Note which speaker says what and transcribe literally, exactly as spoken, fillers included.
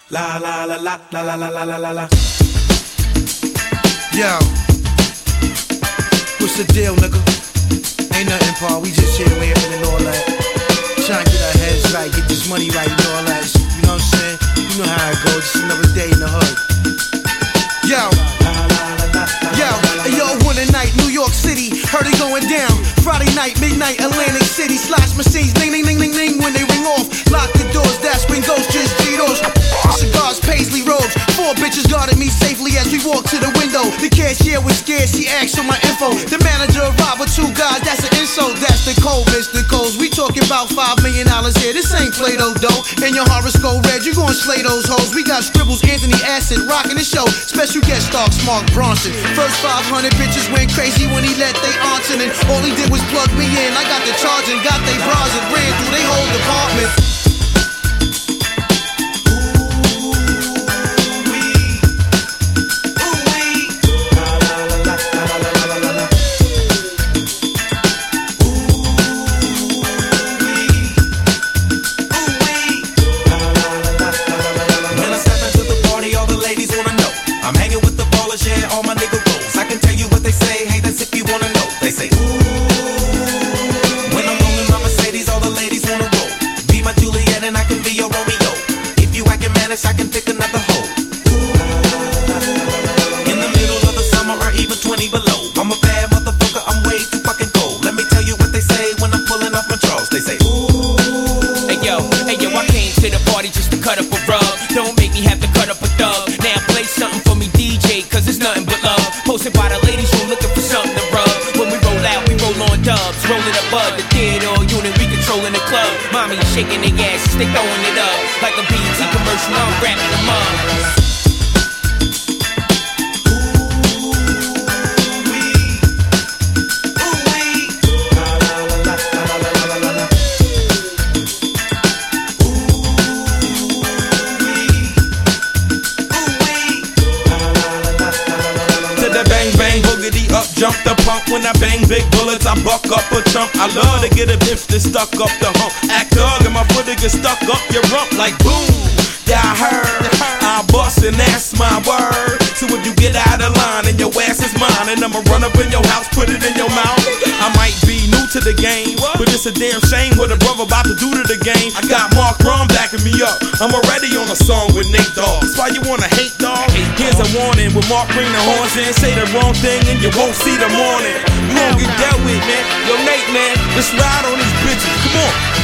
Speaker 1: La la la la la la la la la la la.
Speaker 2: Yo, what's the deal, nigga? Ain't nothing, Paul. We just here laughing and all that. Trying to get our heads right, get this money right and all that. You know what I'm saying? You know how it goes. Just another day in the hood. Yo, yo, yo, one night, New York City, heard it going down. Friday night, midnight, Atlantic City, slash machines, ding, ding, ding, ding, ding. When they ring off, lock the doors, that's when ghosts just G-Dos. Cigars, paisley robes, four bitches guarded me safely as we walked to the window. The cashier was scared, she asked for my info. The manager arrived with two guys, that's an insult. That's the code, Mister Coles. We talking about five million dollars here, this ain't Play-Doh dough. And your horoscope red, you gon' slay those hoes. We got scribbles, Anthony Acid, rocking the show. Special guest star, Mark Bronson. First five hundred bitches went crazy when he let they answer. And all he did was plug me in. I got the charge and got they bras and ran through they whole department.
Speaker 1: I can pick another hoe. In the middle of the summer or even twenty below. I'm a bad motherfucker, I'm way too fucking cold. Let me tell you what they say when I'm pulling off my drawers. They say, ooh.
Speaker 3: Hey yo, hey yo, I came to the party just to cut up a rug. Don't make me have to cut up a thug. Now play something for me, D J, cause it's nothing but love. Posted by the ladies who looking for something to rub. When we roll out, we roll on dubs. Rolling a bud, the theater unit, we controlling the club. Mommy shaking their asses, they throwing it up. Like a B E T commercial, I'm wrapping them up.
Speaker 1: Up, jump the pump when I bang big bullets, I buck up a chump. I love to get a bitch that stuck up the hump. Act dog and my foot to get stuck up your rump like boom. Yeah, I heard I bust and that's my word. So if you get out of line and your ass is mine, and I'ma run up in your house, put it in your mouth. I might be new to the game, but it's a damn shame what a brother about to do to the game. I got Mark Ron backing me up. I'm already on a song with Nate Dogg. That's why you wanna hate, dog. Here's a warning: when Mark bring the horns in, say the wrong thing and you won't see the morning. You won't get dealt with, man. Yo, Nate, man, let's ride on these bitches. Come on.